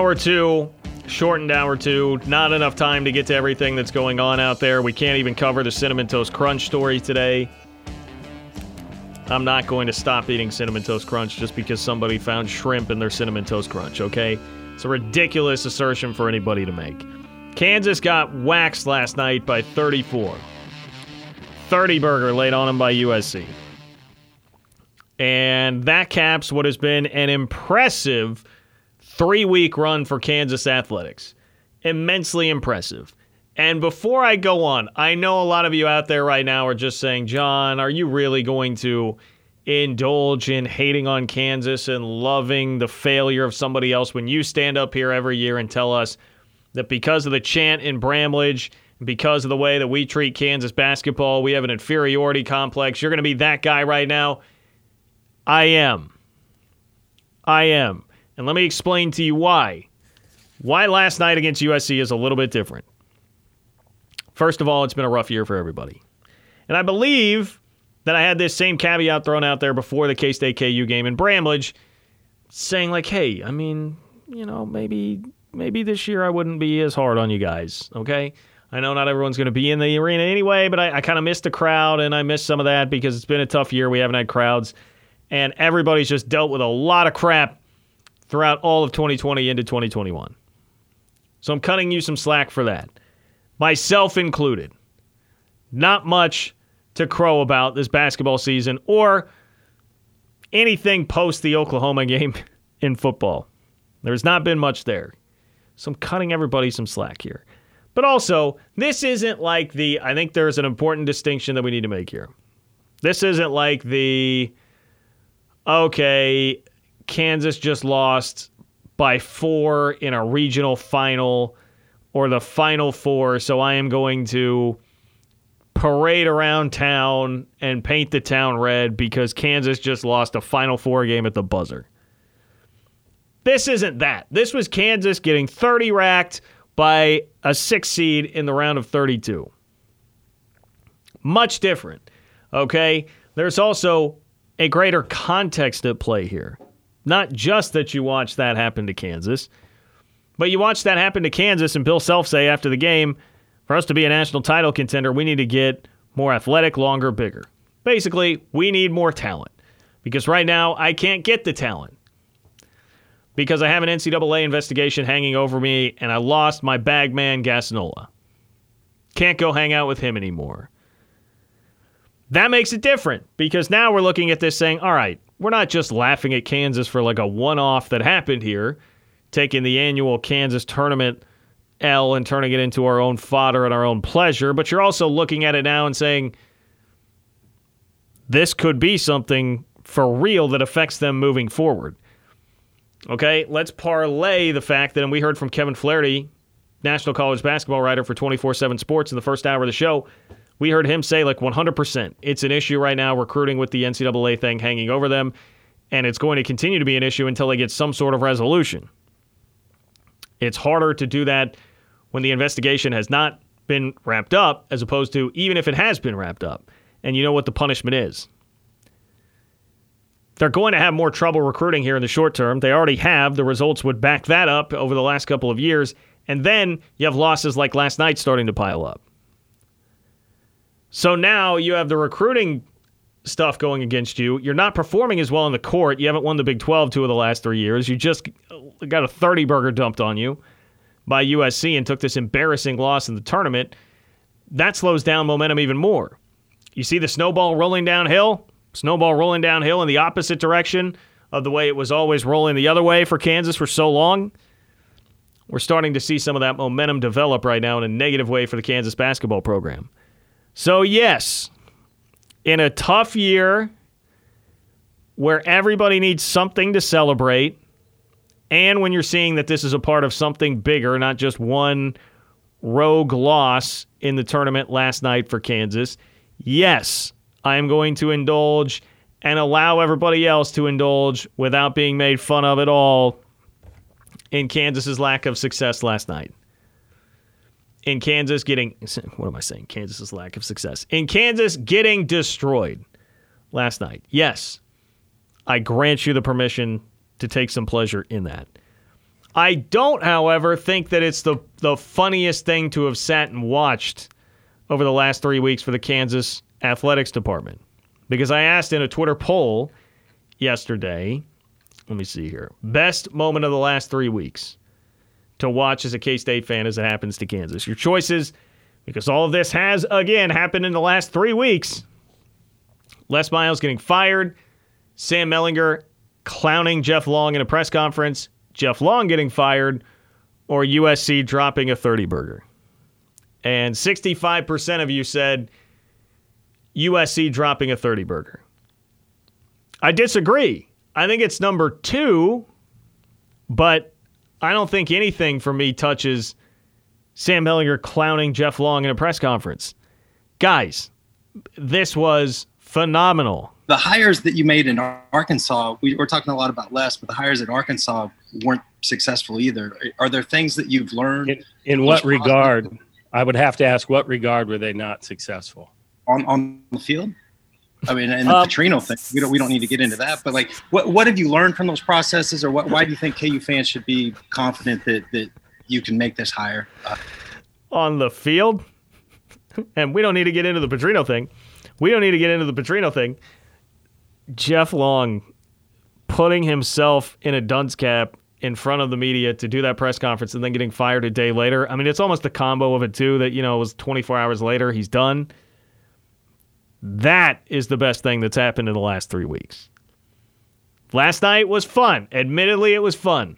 Hour 2, shortened Hour 2. Not enough time to get to everything that's going on out there. We can't even cover the Cinnamon Toast Crunch story today. I'm not going to stop eating Cinnamon Toast Crunch just because somebody found shrimp in their Cinnamon Toast Crunch, okay? It's a ridiculous assertion for anybody to make. Kansas got waxed last night by 34. 30 burger laid on them by USC. And that caps what has been an impressive 3-week run for Kansas athletics. Immensely impressive. And before I go on, I know a lot of you out there right now are just saying, John, are you really going to indulge in hating on Kansas and loving the failure of somebody else when you stand up here every year and tell us that because of the chant in Bramlage, because of the way that we treat Kansas basketball, we have an inferiority complex? You're going to be that guy right now? I am. And let me explain to you why. Why last night against USC is a little bit different. First of all, it's been a rough year for everybody. And I believe that I had this same caveat thrown out there before the K-State KU game in Bramlage, saying like, hey, I mean, you know, maybe this year I wouldn't be as hard on you guys, okay? I know not everyone's going to be in the arena anyway, but I kind of missed the crowd, and I missed some of that because it's been a tough year. We haven't had crowds, and everybody's just dealt with a lot of crap throughout all of 2020 into 2021. So I'm cutting you some slack for that. Myself included. Not much to crow about this basketball season or anything post the Oklahoma game in football. There's not been much there. So I'm cutting everybody some slack here. But also, this isn't like I think there's an important distinction that we need to make here. This isn't like okay, Kansas just lost by 4 in a regional final or the Final Four, so I am going to parade around town and paint the town red because Kansas just lost a Final Four game at the buzzer. This isn't that. This was Kansas getting 30 racked by a 6 seed in the round of 32. Much different, okay? There's also a greater context at play here. Not just that you watch that happen to Kansas, but you watch that happen to Kansas and Bill Self say after the game, for us to be a national title contender, we need to get more athletic, longer, bigger. Basically, we need more talent. Because right now, I can't get the talent. Because I have an NCAA investigation hanging over me, and I lost my bag man, Gasnola. Can't go hang out with him anymore. That makes it different, because now we're looking at this saying, all right, we're not just laughing at Kansas for like a one-off that happened here, taking the annual Kansas tournament L and turning it into our own fodder at our own pleasure, but you're also looking at it now and saying, this could be something for real that affects them moving forward. Okay, let's parlay the fact that, and we heard from Kevin Flaherty, national college basketball writer for 24/7 Sports in the first hour of the show, we heard him say like 100%. It's an issue right now, recruiting with the NCAA thing hanging over them, and it's going to continue to be an issue until they get some sort of resolution. It's harder to do that when the investigation has not been wrapped up as opposed to even if it has been wrapped up. And you know what the punishment is. They're going to have more trouble recruiting here in the short term. They already have. The results would back that up over the last couple of years. And then you have losses like last night starting to pile up. So now you have the recruiting stuff going against you. You're not performing as well in the court. You haven't won the Big 12 2 of the last 3 years. You just got a 30-burger dumped on you by USC and took this embarrassing loss in the tournament. That slows down momentum even more. You see the snowball rolling downhill? Snowball rolling downhill in the opposite direction of the way it was always rolling the other way for Kansas for so long. We're starting to see some of that momentum develop right now in a negative way for the Kansas basketball program. So yes, in a tough year where everybody needs something to celebrate, and when you're seeing that this is a part of something bigger, not just one rogue loss in the tournament last night for Kansas, yes, I am going to indulge and allow everybody else to indulge without being made fun of at all in Kansas's lack of success last night. In Kansas getting, what am I saying? Kansas's lack of success. In Kansas getting destroyed last night. Yes, I grant you the permission to take some pleasure in that. I don't, however, think that it's the funniest thing to have sat and watched over the last 3 weeks for the Kansas athletics department. Because I asked in a Twitter poll yesterday, let me see here, best moment of the last 3 weeks to watch as a K-State fan as it happens to Kansas. Your choices, because all of this has, again, happened in the last 3 weeks. Les Miles getting fired, Sam Mellinger clowning Jeff Long in a press conference, Jeff Long getting fired, or USC dropping a 30-burger. And 65% of you said USC dropping a 30-burger. I disagree. I think it's number 2, but I don't think anything for me touches Sam Mellinger clowning Jeff Long in a press conference. Guys, this was phenomenal. The hires that you made in Arkansas, we're talking a lot about Les, but the hires in Arkansas weren't successful either. Are there things that you've learned? In what regard? I would have to ask, what regard were they not successful? On the field? I mean, and the Petrino thing, we don't need to get into that, but like, what have you learned from those processes, or why do you think KU fans should be confident that you can make this hire? On the field? And we don't need to get into the Petrino thing. Jeff Long putting himself in a dunce cap in front of the media to do that press conference and then getting fired a day later. I mean, it's almost a combo of it, too, that, it was 24 hours later, he's done. That is the best thing that's happened in the last 3 weeks. Last night was fun. Admittedly, it was fun.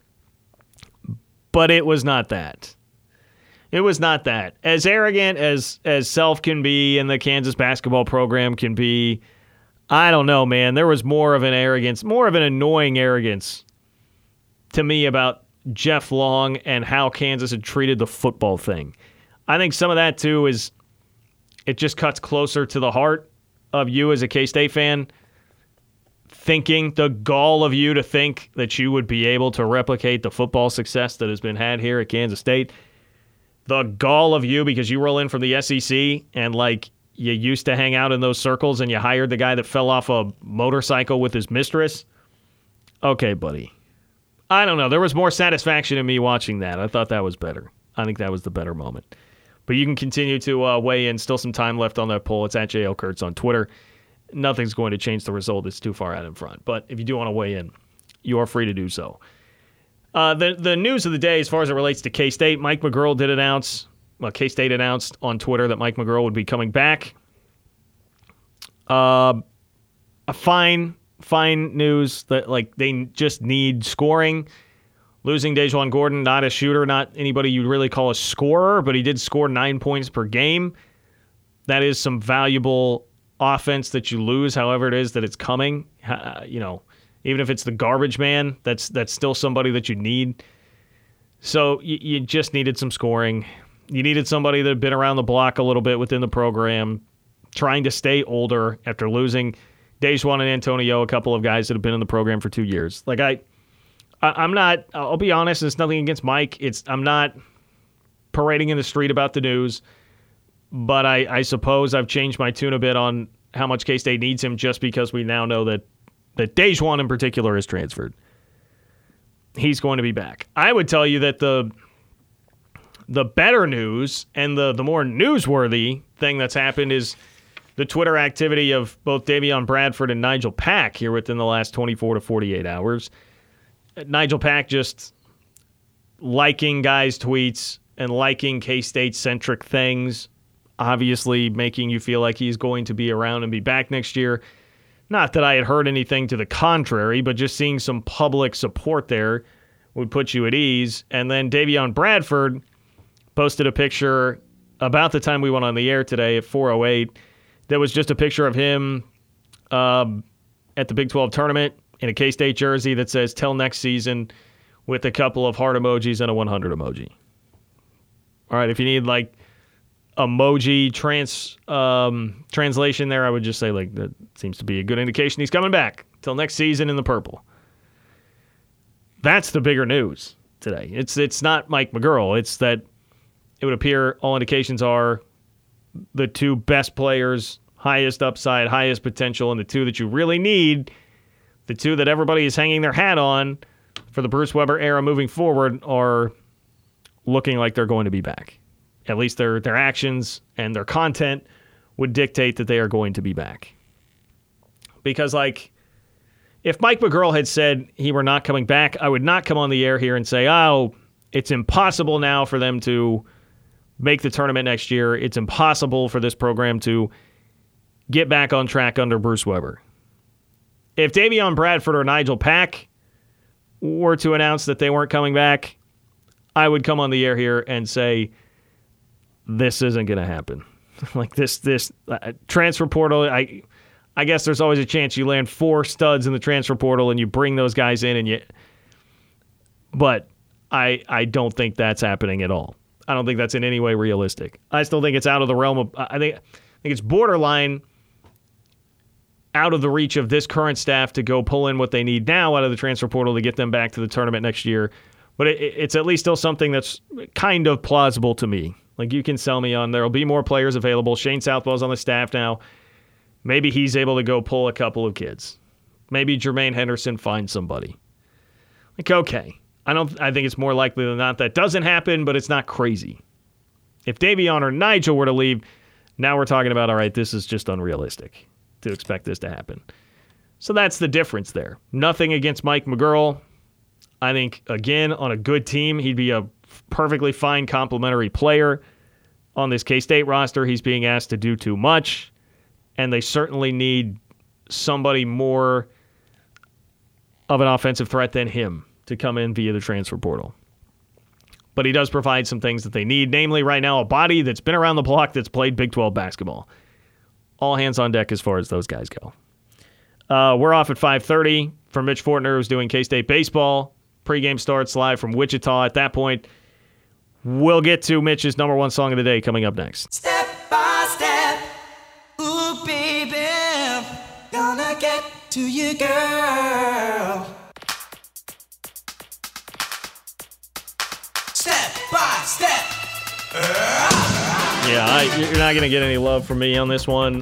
But it was not that. It was not that. As arrogant as Self can be and the Kansas basketball program can be, I don't know, man. There was more of an arrogance, more of an annoying arrogance to me about Jeff Long and how Kansas had treated the football thing. I think some of that, too, is it just cuts closer to the heart of you as a K-State fan, thinking, the gall of you to think that you would be able to replicate the football success that has been had here at Kansas State. The gall of you because you roll in from the SEC and, like, you used to hang out in those circles and you hired the guy that fell off a motorcycle with his mistress. Okay, buddy. I don't know. There was more satisfaction in me watching that. I thought that was better. I think that was the better moment. But you can continue to weigh in. Still some time left on that poll. It's at JL Kurtz on Twitter. Nothing's going to change the result. It's too far out in front. But if you do want to weigh in, you are free to do so. The news of the day as far as it relates to K-State, Mike McGuirl did announce, K-State announced on Twitter that Mike McGuirl would be coming back. A fine news that, like, they just need scoring. Losing Dejuan Gordon, not a shooter, not anybody you'd really call a scorer, but he did score 9 points per game. That is some valuable offense that you lose, however it is that it's coming. Even if it's the garbage man, that's still somebody that you need. So you just needed some scoring. You needed somebody that had been around the block a little bit within the program, trying to stay older after losing Dejuan and Antonio, a couple of guys that have been in the program for 2 years. Like, I'm not, I'll be honest, it's nothing against Mike. I'm not parading in the street about the news, but I suppose I've changed my tune a bit on how much K-State needs him just because we now know that Dejuan in particular is transferred. He's going to be back. I would tell you that the better news and the more newsworthy thing that's happened is the Twitter activity of both Davion Bradford and Nigel Pack here within the last 24 to 48 hours. Nigel Pack just liking guys' tweets and liking K-State-centric things, obviously making you feel like he's going to be around and be back next year. Not that I had heard anything to the contrary, but just seeing some public support there would put you at ease. And then Davion Bradford posted a picture about the time we went on the air today at 4:08 that was just a picture of him at the Big 12 tournament in a K-State jersey that says, "Till next season," with a couple of heart emojis and a 100 emoji. All right, if you need, like, emoji translation there, I would just say, like, that seems to be a good indication he's coming back till next season in the purple. That's the bigger news today. It's not Mike McGuirl. It's that it would appear all indications are the two best players, highest upside, highest potential, and the two that you really need, the two that everybody is hanging their hat on, for the Bruce Weber era moving forward are looking like they're going to be back. At least their actions and their content would dictate that they are going to be back. Because, like, if Mike McGurl had said he were not coming back, I would not come on the air here and say, oh, it's impossible now for them to make the tournament next year. It's impossible for this program to get back on track under Bruce Weber. If Davion Bradford or Nigel Pack were to announce that they weren't coming back, I would come on the air here and say, this isn't going to happen. Like this transfer portal, I guess there's always a chance you land 4 studs in the transfer portal and you bring those guys in, but I don't think that's happening at all. I don't think that's in any way realistic. I still think it's out of the realm of, I think it's borderline out of the reach of this current staff to go pull in what they need now out of the transfer portal to get them back to the tournament next year. But it's at least still something that's kind of plausible to me. Like, you can sell me on there'll be more players available. Shane Southwell's on the staff now. Maybe he's able to go pull a couple of kids. Maybe Jermaine Henderson finds somebody. Like, okay. I think it's more likely than not that doesn't happen, but it's not crazy. If Davion or Nigel were to leave, now we're talking about, all right, this is just unrealistic to expect this to happen. So that's the difference there. Nothing against Mike McGurl. I think, again, on a good team, he'd be a perfectly fine complementary player. On this K-State roster, he's being asked to do too much, and they certainly need somebody more of an offensive threat than him to come in via the transfer portal. But he does provide some things that they need, namely right now a body that's been around the block that's played Big 12 basketball. All hands on deck as far as those guys go. We're off at 5:30 for Mitch Fortner, who's doing K-State baseball. Pre-game starts live from Wichita. At that point, we'll get to Mitch's number 1 song of the day coming up next. Step by step, ooh baby, gonna get to you, girl. Step by step. Yeah, you're not going to get any love from me on this one.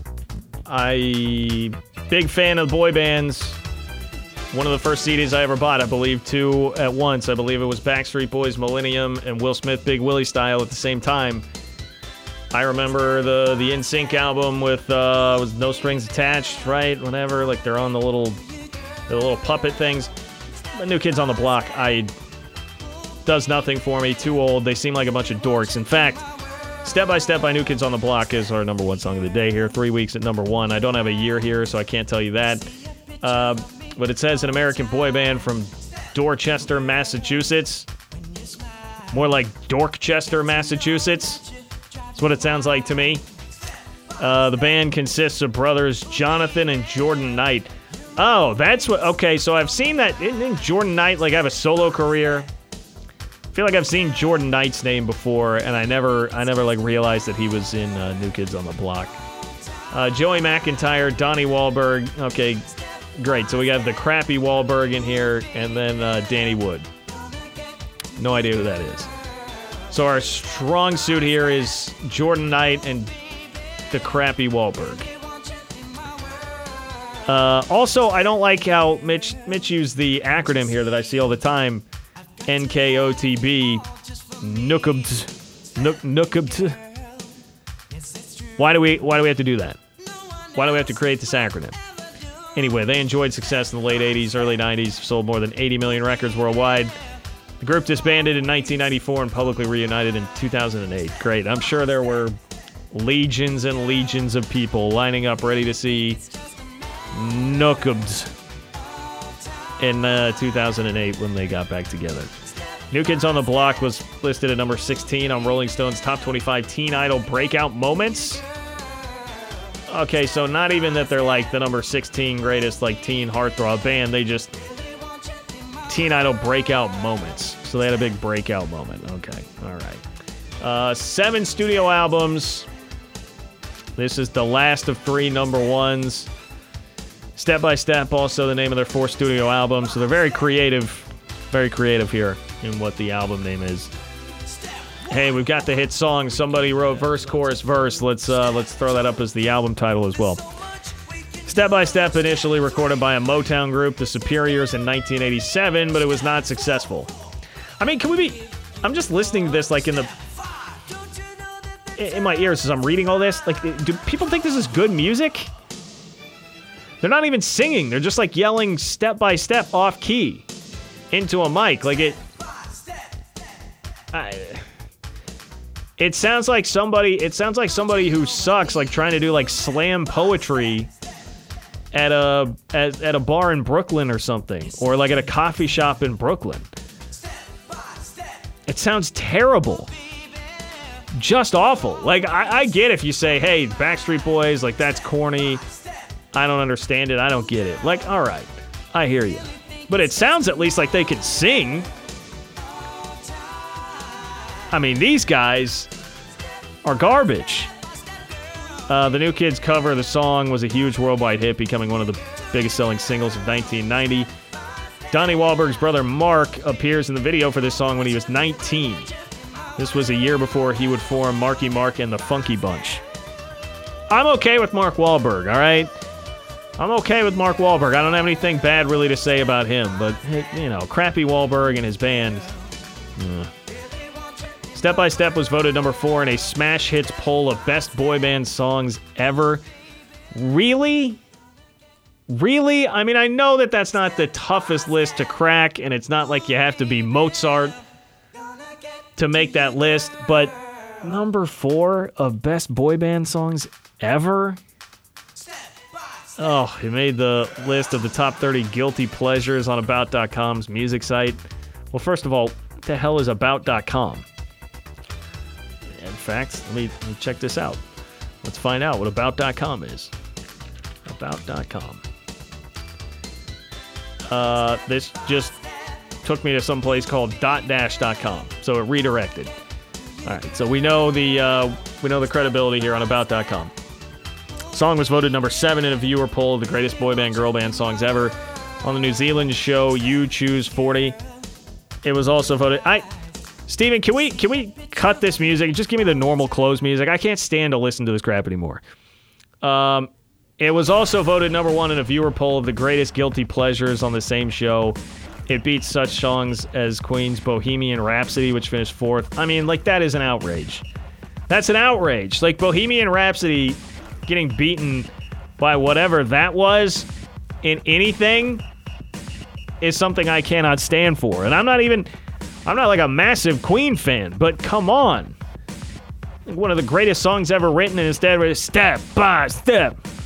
Big fan of boy bands. One of the first CDs I ever bought, I believe 2 at once. I believe it was Backstreet Boys Millennium and Will Smith Big Willie Style at the same time. I remember the NSYNC album with was No Strings Attached, right? Whatever, like they're on the little puppet things. The New Kids on the Block, does nothing for me. Too old. They seem like a bunch of dorks. In fact, Step by Step by New Kids on the Block is our number 1 song of the day here. 3 weeks at number 1. I don't have a year here, so I can't tell you that. But it says an American boy band from Dorchester, Massachusetts. More like Dorkchester, Massachusetts. That's what it sounds like to me. The band consists of brothers Jonathan and Jordan Knight. Oh, that's what... Okay, so I've seen that. Didn't Jordan Knight, like, have a solo career? I feel like I've seen Jordan Knight's name before, and I never like realized that he was in New Kids on the Block. Joey McIntyre, Donnie Wahlberg. Okay, great. So we got the crappy Wahlberg in here, and then Danny Wood. No idea who that is. So our strong suit here is Jordan Knight and the crappy Wahlberg. Also, I don't like how Mitch used the acronym here that I see all the time. NKOTB. Nookubt. Why do we have to do that? Why do we have to create this acronym? Anyway, they enjoyed success in the late 80s, early 90s, sold more than 80 million records worldwide. The group disbanded in 1994 and publicly reunited in 2008. Great. I'm sure there were legions and legions of people lining up ready to see Nookubt in 2008 when they got back together. New Kids on the Block was listed at number 16 on Rolling Stone's Top 25 Teen Idol Breakout Moments. Okay, so not even that they're like the number 16 greatest like teen heartthrob band. They just Teen Idol Breakout Moments. So they had a big breakout moment. Okay, all right. 7 studio albums. This is the last of 3 number 1s. Step by Step, also the name of their 4th studio album. So they're very creative here in what the album name is. Hey, we've got the hit song. Somebody wrote verse, chorus, verse. Let's throw that up as the album title as well. Step Step by Step initially recorded by a Motown group, the Superiors, in 1987, but it was not successful. I mean, I'm just listening to this like in my ears as I'm reading all this. Like, do people think this is good music? They're not even singing. They're just like yelling step by step off key into a mic. Like it sounds like somebody who sucks, like trying to do like slam poetry at a bar in Brooklyn or something, or like at a coffee shop in Brooklyn. It sounds terrible. Just awful. Like, I get if you say, hey, Backstreet Boys, like, that's corny. I don't understand it. I don't get it. Like, all right, I hear you. But it sounds at least like they can sing. I mean, these guys are garbage. The New Kids cover of the song was a huge worldwide hit, becoming one of the biggest selling singles of 1990. Donnie Wahlberg's brother Mark appears in the video for this song when he was 19. This was a year before he would form Marky Mark and the Funky Bunch. I'm okay with Mark Wahlberg, all right? I'm okay with Mark Wahlberg. I don't have anything bad really to say about him, but, you know, crappy Wahlberg and his band. Step by Step was voted number 4 in a Smash Hits poll of best boy band songs ever. Really? Really? I mean, I know that that's not the toughest list to crack, and it's not like you have to be Mozart to make that list, but number 4 of best boy band songs ever? Oh, it made the list of the top 30 guilty pleasures on About.com's music site. Well, first of all, what the hell is About.com? In fact, let me check this out. Let's find out what About.com is. About.com. This just took me to some place called .dash.com, so it redirected. All right, so we know the credibility here on About.com. Song was voted number 7 in a viewer poll of the greatest boy band girl band songs ever on the New Zealand show You Choose 40. It was also voted. Steven, can we cut this music? Just give me the normal close music. I can't stand to listen to this crap anymore. It was also voted number 1 in a viewer poll of the greatest guilty pleasures on the same show. It beats such songs as Queen's Bohemian Rhapsody, which finished 4th. I mean, like, that is an outrage. That's an outrage. Like, Bohemian Rhapsody getting beaten by whatever that was in anything is something I cannot stand for. And I'm not like a massive Queen fan, but come on. One of the greatest songs ever written, and instead we're Step by Step.